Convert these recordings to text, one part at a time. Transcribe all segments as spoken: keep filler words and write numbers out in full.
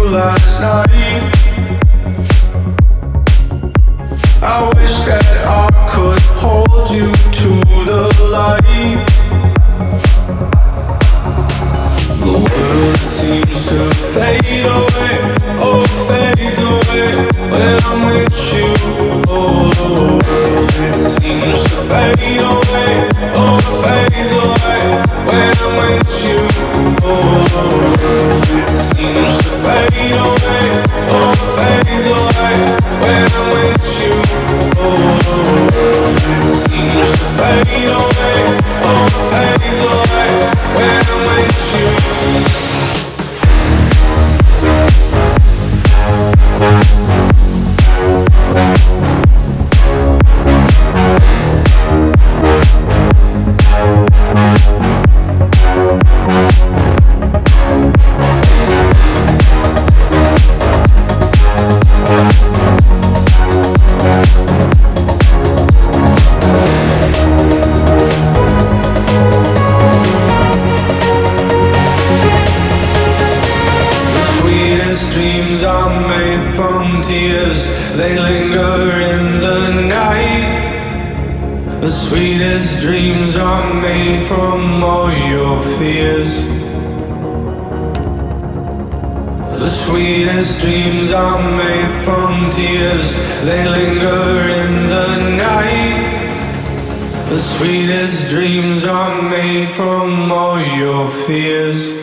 last night. I wish that I could hold you to the light. The world seems to fade away, oh fades away when I'm with you. Oh, it seems to fade away, oh fades away when I'm with you. Oh, it seems to fade away, oh fades away when I'm with you. Oh, it seems to fade away, oh fades away when I'm with you. Dreams are made from tears, they linger in the night. The sweetest dreams are made from all your fears. The sweetest dreams are made from tears, they linger in the night. The sweetest dreams are made from all your fears.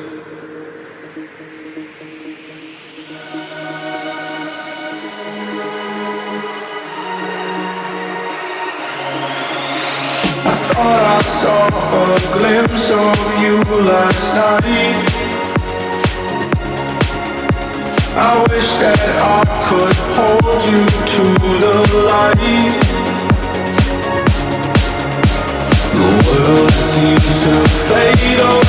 Thought I saw a glimpse of you last night. I wish that I could hold you to the light. The world seems to fade away.